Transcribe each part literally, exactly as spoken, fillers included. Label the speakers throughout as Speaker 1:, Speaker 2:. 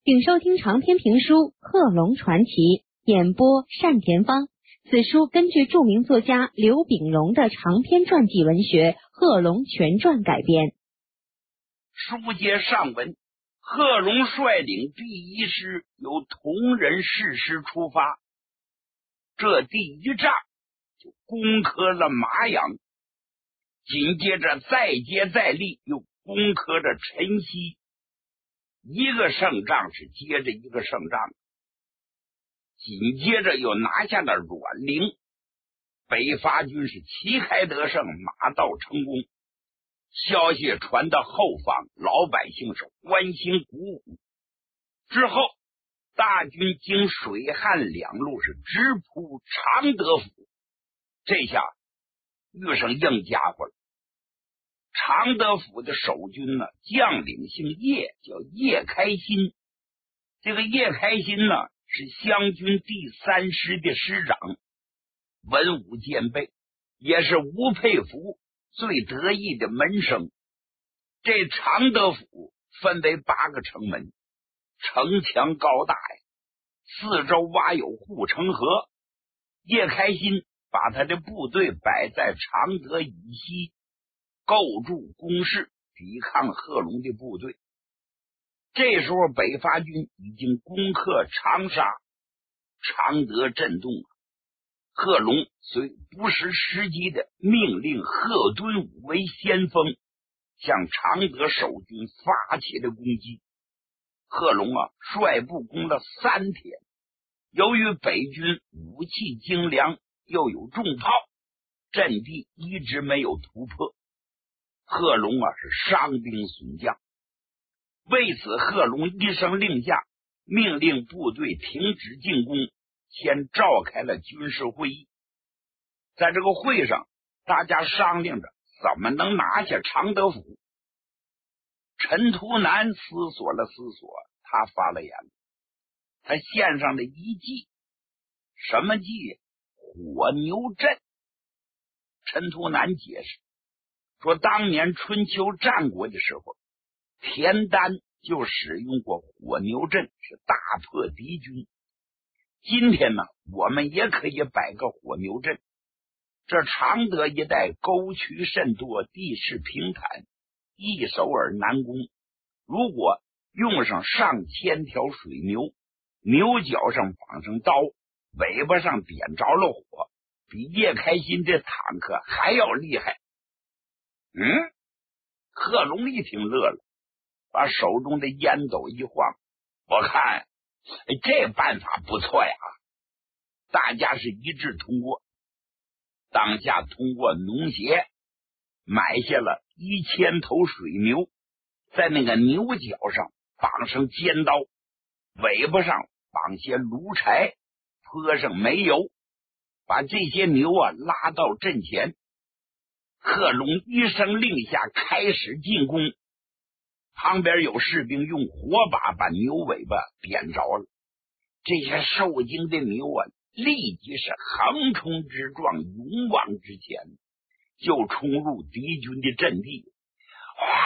Speaker 1: 请收听长篇评书《贺龙传奇》，演播单田芳。此书根据著名作家刘秉荣的长篇传记文学《贺龙全传》改编。
Speaker 2: 书接上文，贺龙率领第一师由同仁誓师出发，这第一仗就攻克了麻阳，紧接着再接再厉，又攻克着陈溪，一个胜仗是接着一个胜仗，紧接着又拿下了阮陵，北伐军是旗开得胜，马到成功。消息传到后方，老百姓是欢欣鼓舞。之后大军经水旱两路是直扑常德府，这下遇上硬家伙了。常德府的守军呢，将领姓叶，叫叶开心。这个叶开心呢，是湘军第三师的师长，文武兼备，也是吴佩孚最得意的门生。这常德府分为八个城门，城墙高大呀，四周挖有护城河。叶开心把他的部队摆在常德以西，构筑工事，抵抗贺龙的部队。这时候北伐军已经攻克长沙，常德震动。贺龙虽不失时机的命令贺敦武为先锋，向常德守军发起了攻击。贺龙啊，率部攻了三天，由于北军武器精良，又有重炮，阵地一直没有突破。贺龙啊是伤兵损将，为此贺龙一声令下，命令部队停止进攻，先召开了军事会议。在这个会上，大家商量着怎么能拿下常德府。陈图南思索了思索，他发了言，他献上了一计。什么计？火牛阵。陈图南解释说，当年春秋战国的时候，田丹就使用过火牛阵，是大破敌军。今天呢，我们也可以摆个火牛阵。这常德一带沟渠甚多，地势平坦，易守而难攻。如果用上上千条水牛，牛角上绑上刀，尾巴上点着了火，比叶开心这坦克还要厉害。嗯，贺龙一听乐了，把手中的烟斗一晃，我看这办法不错呀。大家是一致通过。当下通过农协买下了一千头水牛，在那个牛角上绑上尖刀，尾巴上绑些炉柴，泼上煤油，把这些牛啊拉到阵前。贺龙一声令下，开始进攻。旁边有士兵用火把把牛尾巴点着了，这些受惊的牛啊立即是横冲直撞，勇往直前，就冲入敌军的阵地。哇，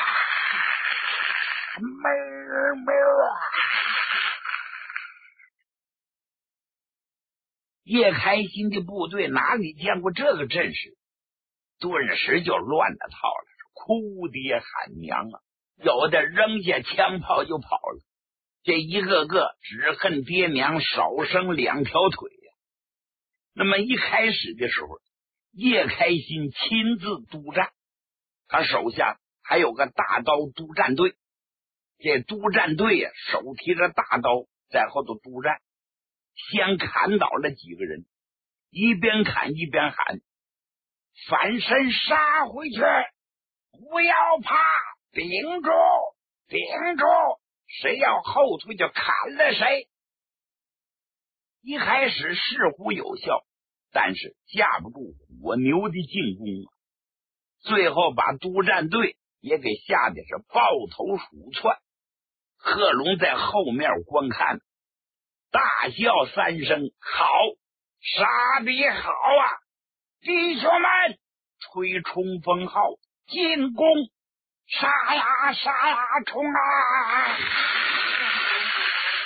Speaker 2: 哞哞啊！叶开心的部队哪里见过这个阵势，顿时就乱了套了，哭爹喊娘啊！有的扔下枪炮就跑了，这一个个只恨爹娘少生两条腿呀。那么一开始的时候，叶开心亲自督战，他手下还有个大刀督战队。这督战队呀、啊，手提着大刀在后头督战，先砍倒了几个人，一边砍一边喊：反身杀回去，不要怕，顶住，顶住，谁要后退就砍了谁。一开始似乎有效，但是架不住火牛的进攻啊！最后把督战队也给吓得是抱头鼠窜。贺龙在后面观看，大笑三声：好，杀得好啊！弟兄们，吹冲锋号，进攻！杀呀杀呀，冲啊！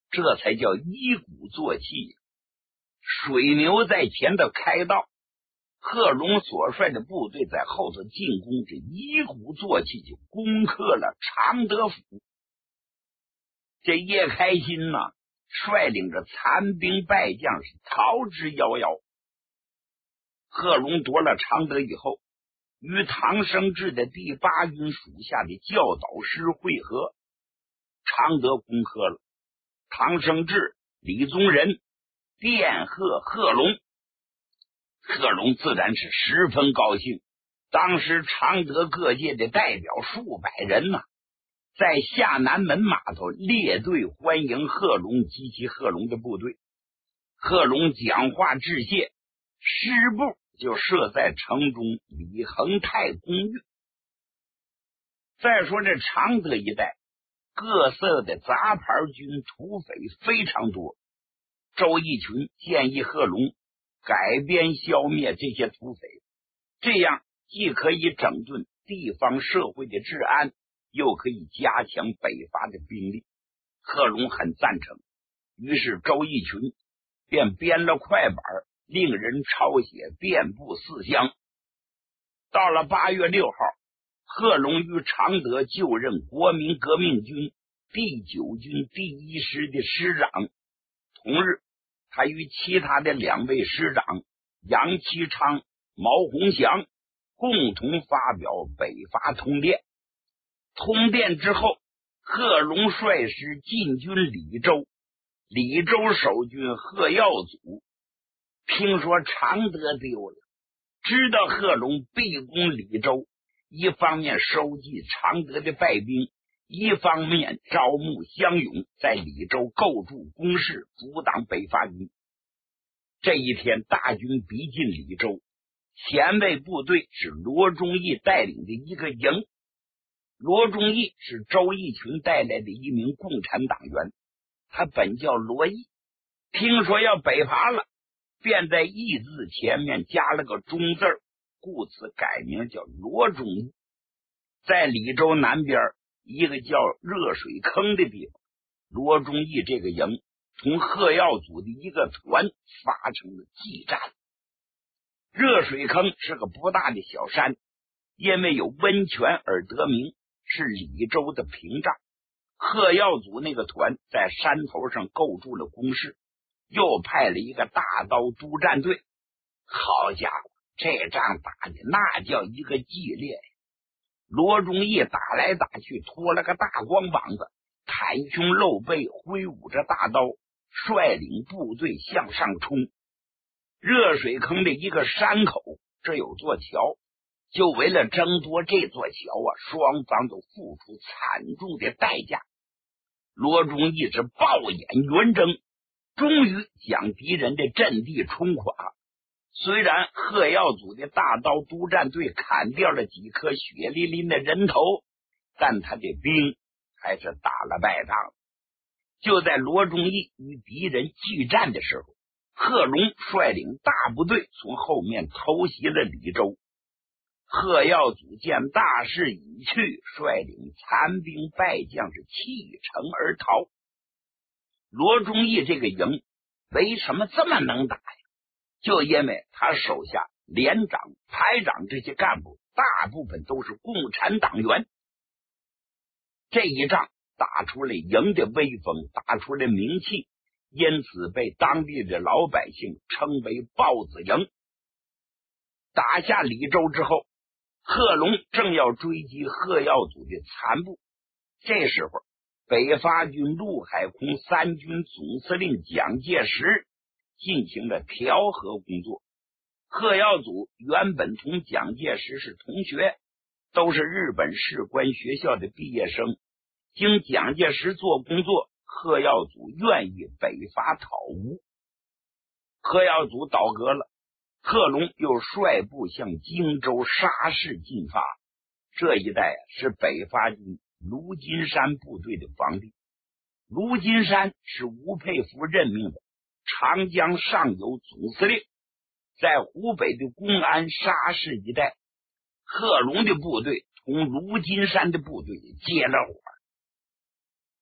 Speaker 2: 这才叫一鼓作气。水牛在前头开道，贺龙所率的部队在后头进攻，这一鼓作气就攻克了常德府。这叶开心呢，率领着残兵败将是逃之夭夭。贺龙夺了常德以后，与唐生智的第八军属下的教导师会合，常德攻克了。唐生智、李宗仁电贺贺龙，贺龙自然是十分高兴。当时常德各界的代表数百人呢、啊，在下南门码头列队欢迎贺龙及其贺龙的部队。贺龙讲话致谢，师部就设在城中李恒泰公寓。再说这常德一带，各色的杂牌军土匪非常多。周逸群建议贺龙改编消灭这些土匪，这样既可以整顿地方社会的治安，又可以加强北伐的兵力。贺龙很赞成，于是周逸群便编了快板，令人抄写，遍布四乡。到了八月六号，贺龙于常德就任国民革命军第九军第一师的师长。同日，他与其他的两位师长杨其昌、毛洪祥共同发表北伐通电。通电之后，贺龙率师进军李州，李州守军贺耀祖听说常德丢了，知道贺龙必攻李州，一方面收集常德的败兵，一方面招募乡勇，在李州构筑工事，阻挡北伐军。这一天，大军逼近李州，前卫部队是罗忠义带领的一个营。罗忠义是周逸群带来的一名共产党员，他本叫罗毅，听说要北伐了，便在义字前面加了个忠字，故此改名叫罗忠义。在李州南边一个叫热水坑的地方，罗忠义这个营同贺耀祖的一个团发生了激战。热水坑是个不大的小山，因为有温泉而得名，是李州的屏障。贺耀祖那个团在山头上构筑了工事，又派了一个大刀督战队。好家伙，这仗打的那叫一个激烈呀！罗忠义打来打去，拖了个大光膀子，袒胸露背，挥舞着大刀，率领部队向上冲。热水坑的一个山口，这有座桥，就为了争夺这座桥啊，双方都付出惨重的代价。罗忠义是暴眼圆睁，终于将敌人的阵地冲垮。虽然贺耀祖的大刀督战队砍掉了几颗血淋淋的人头，但他的兵还是打了败仗。就在罗忠义与敌人激战的时候，贺龙率领大部队从后面偷袭了李州。贺耀祖见大势已去，率领残兵败将是弃城而逃。罗忠义这个营为什么这么能打呀？就因为他手下连长、排长这些干部大部分都是共产党员。这一仗打出了营的威风，打出了名气，因此被当地的老百姓称为豹子营。打下李州之后，贺龙正要追击贺耀祖的残部，这时候北伐军陆海空三军总司令蒋介石进行了调和工作。贺耀祖原本同蒋介石是同学，都是日本士官学校的毕业生。经蒋介石做工作，贺耀祖愿意北伐讨吴。贺耀祖倒戈了，贺龙又率部向荆州沙市进发。这一带是北伐军卢金山部队的防地。卢金山是吴佩孚任命的长江上游总司令，在湖北的公安沙市一带，贺龙的部队同卢金山的部队接了火。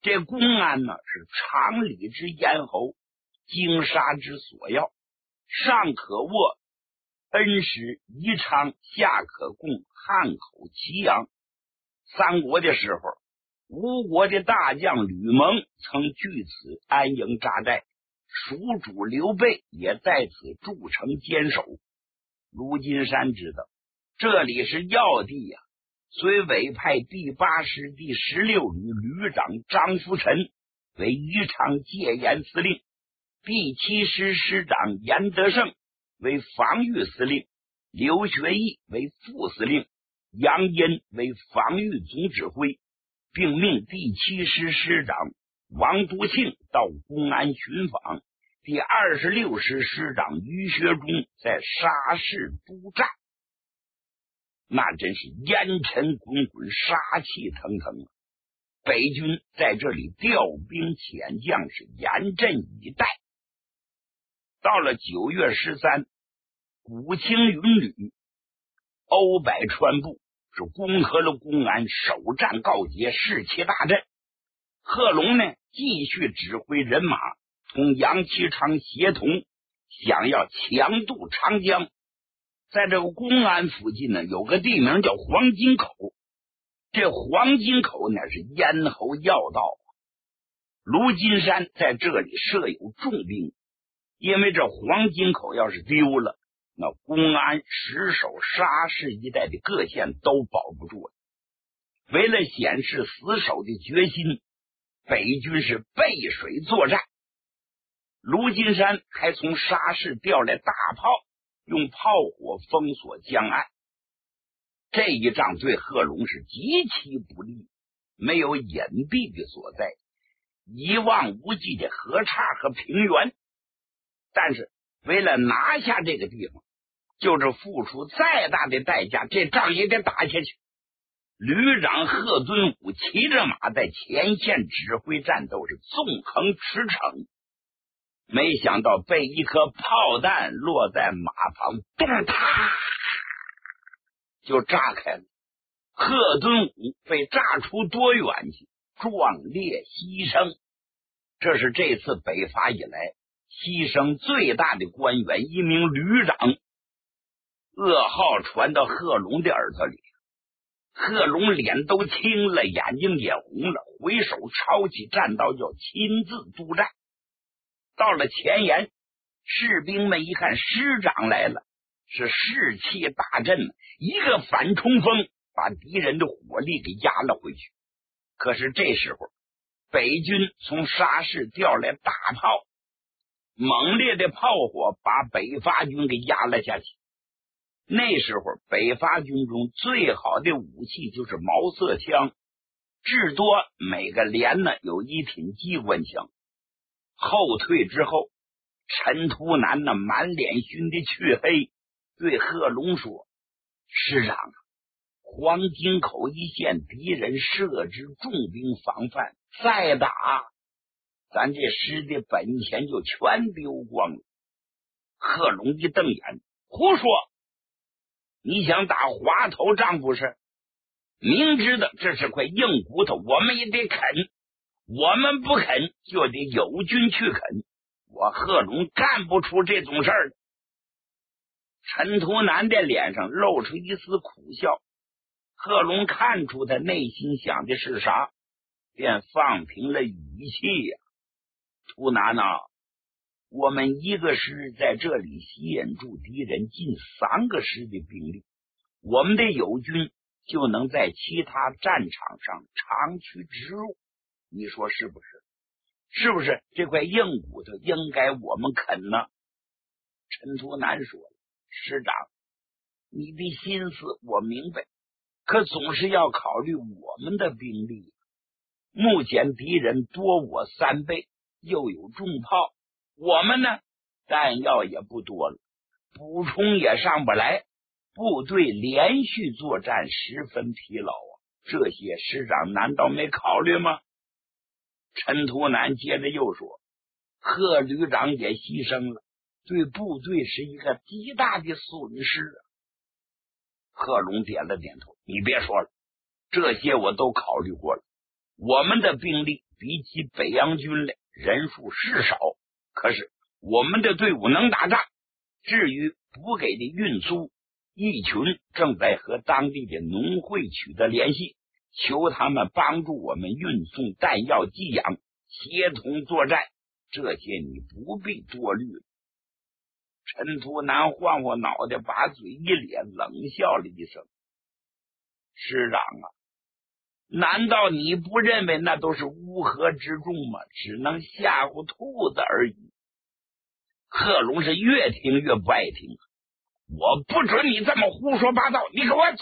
Speaker 2: 这公安呢是常理之咽喉，经杀之所要，上可握恩师宜昌，下可供汉口祁阳。三国的时候，吴国的大将吕蒙曾据此安营扎寨，蜀主刘备也在此筑城坚守。卢金山知道这里是要地呀、啊，遂委派第八师第十六旅旅长张福臣为宜昌戒严司令，第七师师长严德胜为防御司令，刘学义为副司令，杨殷为防御总指挥，并命第七师师长王都庆到公安巡访，第二十六师师长于学忠在沙市督战。那真是烟尘滚滚，杀气腾腾啊！北军在这里调兵遣将，是严阵以待。到了九月十三，古青云旅欧百川部是攻克了公安，首战告捷，士气大振。贺龙呢，继续指挥人马同杨其昌协同，想要强渡长江。在这个公安附近呢，有个地名叫黄金口，这黄金口乃是咽喉要道，卢金山在这里设有重兵，因为这黄金口要是丢了，那公安石首沙市一带的各县都保不住了。为了显示死守的决心，北军是背水作战。卢金山还从沙市调来大炮，用炮火封锁江岸。这一仗对贺龙是极其不利，没有隐蔽的所在，一望无际的河岔和平原。但是为了拿下这个地方，就是付出再大的代价，这仗也得打下去。旅长贺敦武骑着马在前线指挥战斗，是纵横驰骋。没想到被一颗炮弹落在马旁，咚嗒就炸开了。贺敦武被炸出多远去，壮烈牺牲。这是这次北伐以来牺牲最大的官员，一名旅长。噩耗传到贺龙的耳朵里，贺龙脸都青了，眼睛也红了，回手抄起战刀，要亲自督战。到了前沿，士兵们一看师长来了，是士气大振，一个反冲锋把敌人的火力给压了回去。可是这时候北军从沙市调来大炮，猛烈的炮火把北伐军给压了下去。那时候北伐军中最好的武器就是毛瑟枪，至多每个连呢有一挺机关枪。后退之后，陈图南那满脸熏的黢黑，对贺龙说：“师长啊，黄金口一线敌人设置重兵防范，再打咱这师的本钱就全丢光了。”贺龙一瞪眼：“胡说！你想打滑头仗不是？明知道这是块硬骨头，我们也得啃。我们不啃，就得友军去啃。我贺龙干不出这种事儿。”陈图南的脸上露出一丝苦笑。贺龙看出他内心想的是啥，便放平了语气呀、啊：“图南啊，我们一个师在这里吸引住敌人近三个师的兵力，我们的友军就能在其他战场上长驱直入。你说是不是？是不是这块硬骨头应该我们啃呢？”陈图南说：“师长，你的心思我明白，可总是要考虑我们的兵力。目前敌人多我三倍，又有重炮，我们呢弹药也不多了，补充也上不来，部队连续作战十分疲劳啊！这些师长难道没考虑吗？”陈图南接着又说：“贺旅长也牺牲了，对部队是一个极大的损失啊。”贺龙点了点头：“你别说了，这些我都考虑过了。我们的兵力比起北洋军来人数是少，可是我们的队伍能打仗。至于补给的运输，义群正在和当地的农会取得联系，求他们帮助我们运送弹药给养，协同作战。这些你不必多虑了。陈图南晃晃脑袋，把嘴一咧，冷笑了一声：师长啊，难道你不认为那都是乌合之众吗？只能吓唬兔子而已。贺龙是越听越不爱听，我不准你这么胡说八道，你给我走！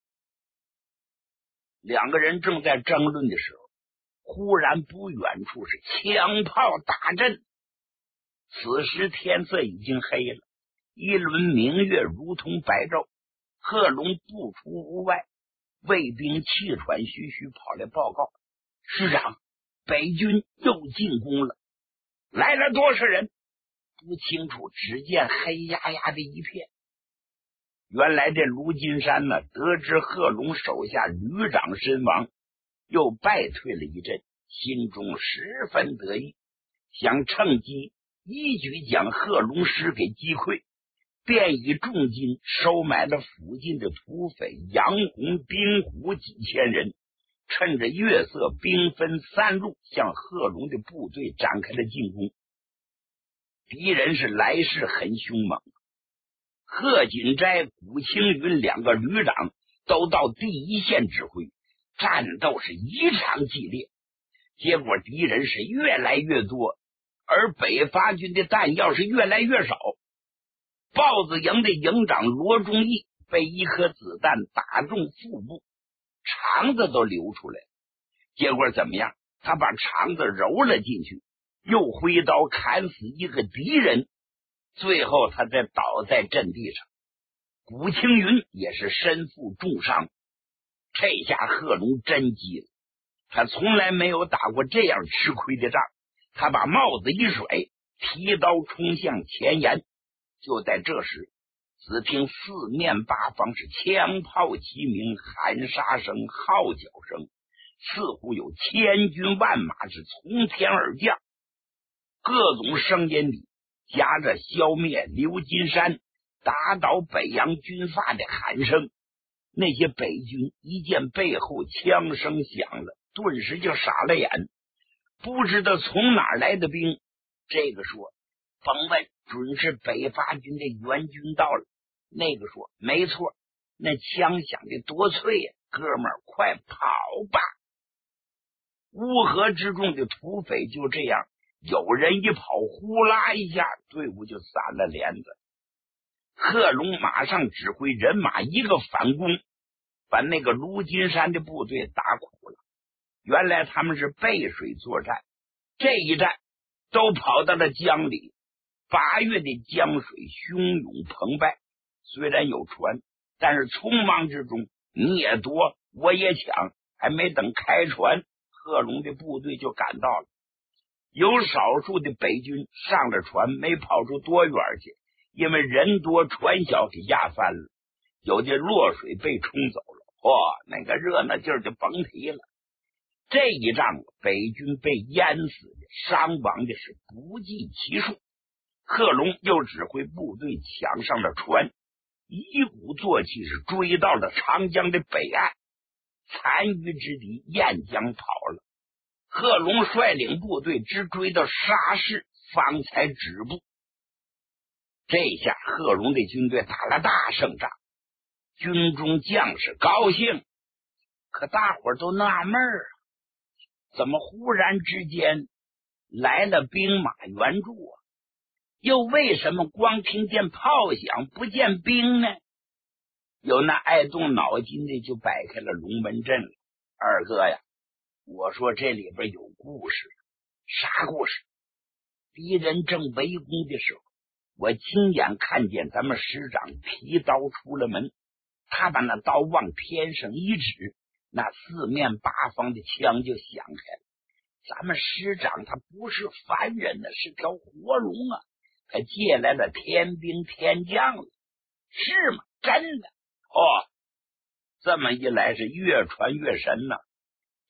Speaker 2: 两个人正在争论的时候，忽然不远处是枪炮大震。此时天色已经黑了，一轮明月如同白昼。贺龙不出屋外，卫兵气喘吁吁跑来报告：师长，北军又进攻了。来了多少人？不清楚，只见黑压压的一片。原来这卢金山呢，得知贺龙手下旅长身亡，又败退了一阵，心中十分得意，想趁机一举将贺龙师给击溃，便以重金收买了附近的土匪杨洪、丁虎几千人，趁着月色兵分三路，向贺龙的部队展开了进攻。敌人是来势很凶猛，贺锦斋、古青云两个旅长都到第一线指挥，战斗是异常激烈。结果敌人是越来越多，而北伐军的弹药是越来越少。豹子营的营长罗忠义被一颗子弹打中腹部，肠子都流出来，结果怎么样？他把肠子揉了进去，又挥刀砍死一个敌人，最后他再倒在阵地上。古青云也是身负重伤。这下贺龙真急了，他从来没有打过这样吃亏的仗。他把帽子一甩，提刀冲向前沿。就在这时，只听四面八方是枪炮齐鸣，喊杀声、号角声，似乎有千军万马是从天而降。各种声音里夹着消灭刘金山、打倒北洋军阀的喊声。那些北军一见背后枪声响了，顿时就傻了眼，不知道从哪儿来的兵。这个说甭问，准是北伐军的援军到了。那个说没错，那枪响的多脆呀、啊，哥们儿快跑吧！乌合之众的土匪就这样，有人一跑，呼啦一下，队伍就散了连子。贺龙马上指挥人马一个反攻，把那个卢金山的部队打苦了。原来他们是背水作战，这一战都跑到了江里。八月的江水汹涌澎湃，虽然有船，但是匆忙之中你也夺我也抢，还没等开船，贺龙的部队就赶到了。有少数的北军上了船，没跑出多远去，因为人多船小给压翻了，有的落水被冲走了。嚯、哦，那个热闹劲儿就甭提了。这一仗北军被淹死的、伤亡的是不计其数。贺龙又指挥部队抢上了船，一鼓作气是追到了长江的北岸。残余之敌沿江跑了，贺龙率领部队直追到沙市，方才止步。这下贺龙的军队打了大胜仗，军中将士高兴，可大伙儿都纳闷儿啊，怎么忽然之间来了兵马援助啊？又为什么光听见炮响不见兵呢？有那爱动脑筋的就摆开了龙门阵了。二哥呀，我说这里边有故事。啥故事？敌人正围攻的时候，我亲眼看见咱们师长提刀出了门，他把那刀往天上一指，那四面八方的枪就响开了。咱们师长他不是凡人呢，是条活龙啊，他借来了天兵天将了。是吗？真的哦。这么一来是越传越神呐、啊。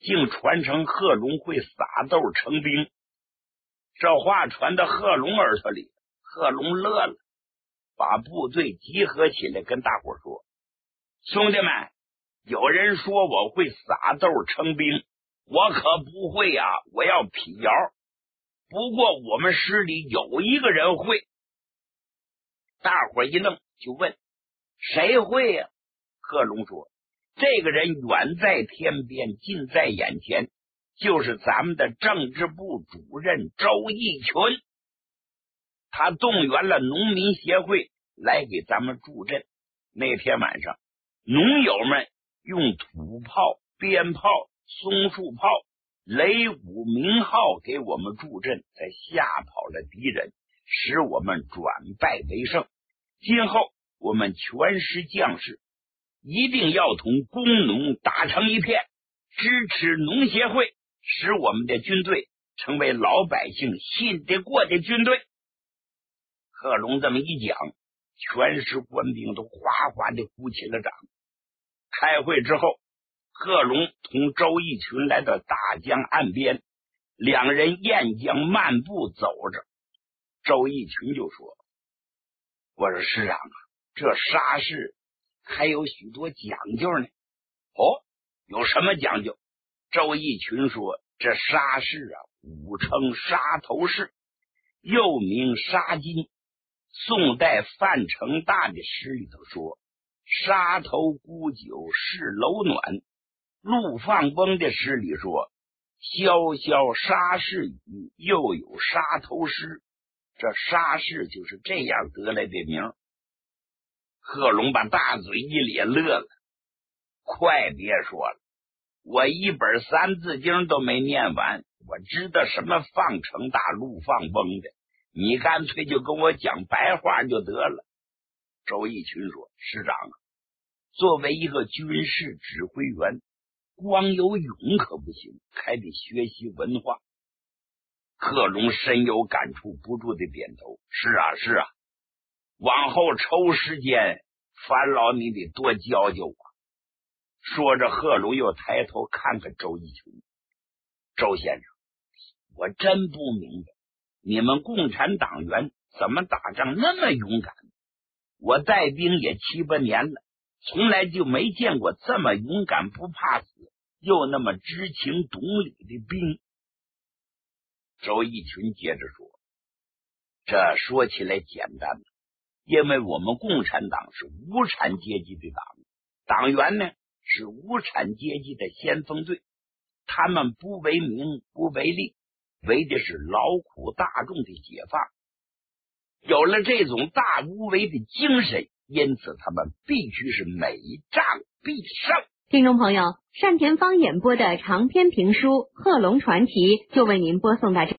Speaker 2: 竟传成贺龙会撒豆成兵。这话传到贺龙耳朵里，贺龙乐了，把部队集合起来，跟大伙说：兄弟们，有人说我会撒豆成兵，我可不会呀、啊，我要辟谣。不过我们师里有一个人会。大伙一愣，就问：谁会呀、啊？贺龙说：这个人远在天边，近在眼前，就是咱们的政治部主任周逸群。他动员了农民协会来给咱们助阵。那天晚上，农友们用土炮、鞭炮、松树炮、雷武鸣号给我们助阵，才吓跑了敌人，使我们转败为胜。今后我们全师将士一定要同工农打成一片，支持农协会，使我们的军队成为老百姓信得过的军队。贺龙这么一讲，全师官兵都哗哗的鼓起了掌。开会之后，贺龙同周逸群来到大江岸边，两人沿江漫步走着。周逸群就说：我说师长啊，这沙市还有许多讲究呢。哦，有什么讲究？周逸群说：这沙市啊，古称沙头市，又名沙金。宋代范成大的诗里头说：沙头沽酒是楼暖。陆放翁的诗里说：潇潇沙市雨，又有沙头诗。这沙市就是这样得来的名。贺龙把大嘴一咧，乐了：快别说了，我一本三字经都没念完，我知道什么放成大陆放翁的，你干脆就跟我讲白话就得了。周逸群说：师长啊，作为一个军事指挥员，光有勇可不行，还得学习文化。贺龙深有感触，不住的点头：是啊是啊，往后抽时间，烦劳你得多教教我。说着，贺龙又抬头看看周逸群：周先生，我真不明白，你们共产党员怎么打仗那么勇敢？我带兵也七八年了，从来就没见过这么勇敢不怕死又那么知情懂理的兵。周逸群接着说：这说起来简单了，因为我们共产党是无产阶级的党，党员呢是无产阶级的先锋队，他们不为名不为利，为的是劳苦大众的解放。有了这种大无为的精神，因此他们必须是每战必胜。
Speaker 1: 听众朋友，单田芳演播的长篇评书《贺龙传奇》就为您播送到这。